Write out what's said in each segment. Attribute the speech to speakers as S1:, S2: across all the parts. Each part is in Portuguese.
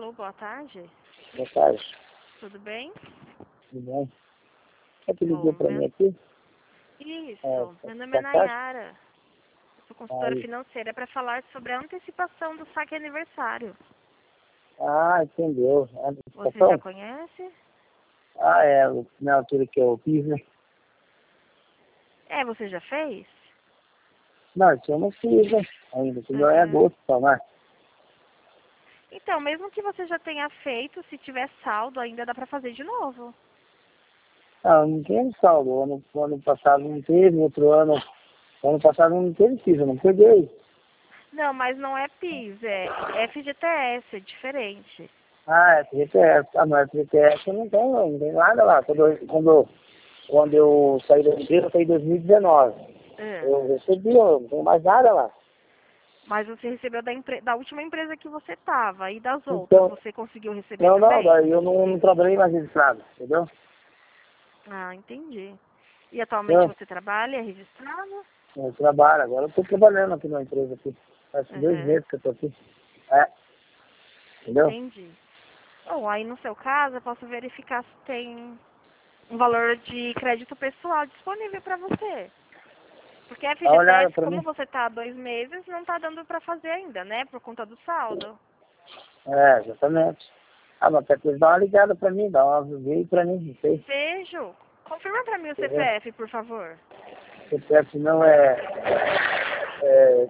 S1: Alô, boa tarde.
S2: Boa tarde.
S1: Tudo bem?
S2: Tudo bem? Você que ligou
S1: Bom,
S2: para mim aqui?
S1: Isso, meu nome é
S2: Boa tarde.
S1: Nayara. Eu sou consultora
S2: Aí.
S1: financeira para falar sobre a antecipação do saque aniversário.
S2: Entendeu. A
S1: Você já
S2: antecipação?
S1: conhece?
S2: Na altura que eu fiz, né?
S1: Você já fez?
S2: Não, isso eu não fiz, né? Ainda, entendeu? É
S1: Uhum.
S2: agosto só, né?
S1: Então, mesmo que você já tenha feito, se tiver saldo, ainda dá para fazer de novo.
S2: Não tem saldo. Ano passado não teve, ano passado não teve fiz, eu não peguei.
S1: Não, mas não é PIS, é FGTS, é diferente.
S2: FGTS. Não é FGTS, eu não tenho, não tem nada lá. Quando eu saí da empresa, eu saí em 2019.
S1: É.
S2: Eu recebi, eu não tenho mais nada lá.
S1: Mas você recebeu da última empresa que você estava e das outras,
S2: Então,
S1: você conseguiu receber
S2: não,
S1: também?
S2: daí eu não trabalhei mais registrado, entendeu?
S1: Ah, entendi. E atualmente
S2: Então,
S1: você trabalha, é registrado?
S2: eu trabalho, agora eu estou trabalhando aqui numa empresa aqui. Faz 2
S1: Uhum,
S2: meses que eu estou aqui. É, entendeu?
S1: entendi. Bom, aí no seu caso eu posso verificar se tem um valor de crédito pessoal disponível para você. Porque a
S2: Dá uma olhada
S1: FGTS,
S2: pra
S1: como
S2: mim.
S1: você está há 2 meses, não está dando para fazer ainda, né? Por conta do saldo.
S2: Exatamente. Mas quer coisa, dá uma ligada pra mim, dá uma veio pra mim, não sei.
S1: Vejo. Confirma para mim o
S2: Entendeu?
S1: CPF, por favor.
S2: Se peço não é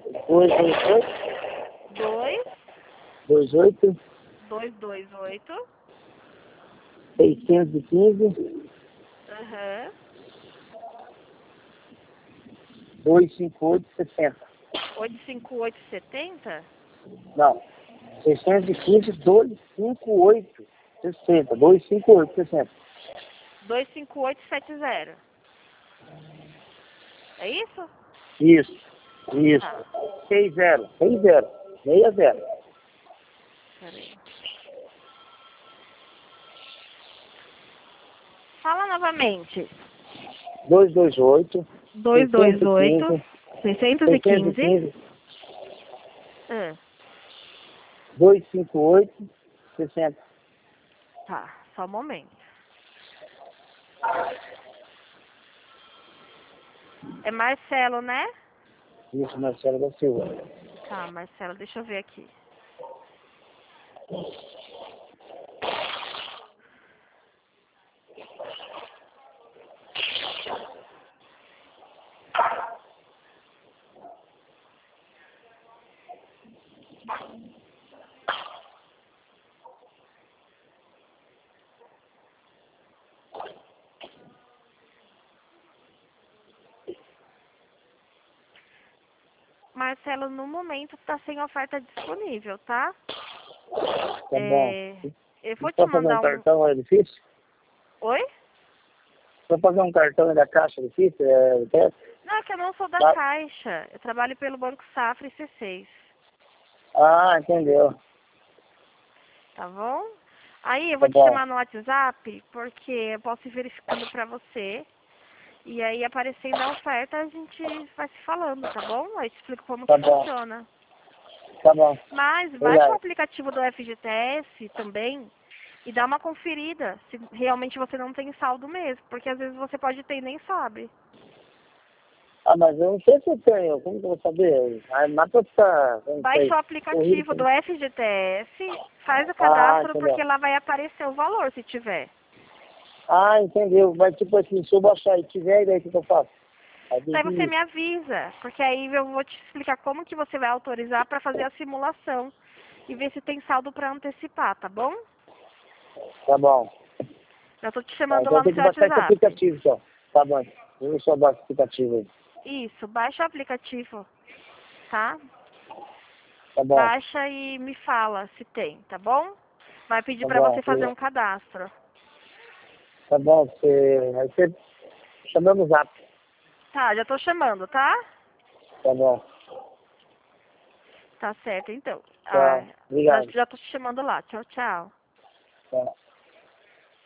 S1: 2,
S2: 288
S1: 228.
S2: 615
S1: Aham.
S2: 258 60.
S1: 85870.
S2: Não, 615 258 60. 258 60.
S1: 25870. É isso?
S2: Isso,
S1: Tá.
S2: isso. 60, 60, 60.
S1: Peraí. Fala novamente.
S2: 228
S1: 228
S2: 615
S1: 615.
S2: 615
S1: Ah,
S2: 258 60.
S1: tá, só um momento. É Marcelo, né?
S2: Isso, Marcelo da Silva.
S1: Tá, Marcelo, deixa eu ver aqui. Marcelo, no momento tá sem oferta disponível, tá?
S2: Tá bom.
S1: Eu
S2: E
S1: vou te
S2: pra fazer um
S1: mandar um.
S2: cartão é difícil?
S1: Oi?
S2: Pra fazer um cartão da caixa é difícil?
S1: Não, é que eu não sou da
S2: Tá.
S1: Caixa. Eu trabalho pelo Banco Safra e C6.
S2: Entendeu.
S1: Tá bom? Aí eu
S2: Tá
S1: vou te
S2: bom.
S1: chamar no WhatsApp, porque eu posso ir verificando pra você. E aí, aparecendo a oferta, a gente vai se falando, tá bom? Aí te explico como que
S2: Tá bom.
S1: funciona.
S2: Tá bom.
S1: Mas baixa o
S2: Obrigado.
S1: aplicativo do FGTS também e dá uma conferida se realmente você não tem saldo mesmo. Porque às vezes você pode ter e nem sabe.
S2: Mas eu não sei se eu tenho. Como que eu vou saber? Mata essa, não
S1: Baixa
S2: sei.
S1: o
S2: Corrido
S1: aplicativo
S2: pra
S1: do
S2: mim.
S1: FGTS, faz o cadastro
S2: Entendeu.
S1: porque lá vai aparecer o valor se tiver.
S2: Entendeu. Mas tipo assim, se eu baixar e tiver, daí o que eu faço? Aí tem
S1: Daí você
S2: que...
S1: me avisa, porque aí eu vou te explicar como que você vai autorizar para fazer a simulação e ver se tem saldo para antecipar, tá bom?
S2: Tá bom.
S1: Já tô te chamando
S2: Então
S1: lá no
S2: tem que
S1: seu
S2: baixar esse
S1: WhatsApp.
S2: aplicativo só. Tá bom. Eu só baixo o aplicativo aí.
S1: Isso, baixa o aplicativo, tá?
S2: Tá bom.
S1: Baixa e me fala se tem, tá bom? Vai pedir
S2: Tá
S1: para
S2: bom.
S1: você fazer um cadastro.
S2: Tá bom. Aí você chama no zap.
S1: Tá, já tô chamando, tá?
S2: Tá bom.
S1: Tá certo, então.
S2: Tchau.
S1: Já,
S2: Obrigado.
S1: já tô te chamando lá. Tchau, tchau.
S2: Tchau.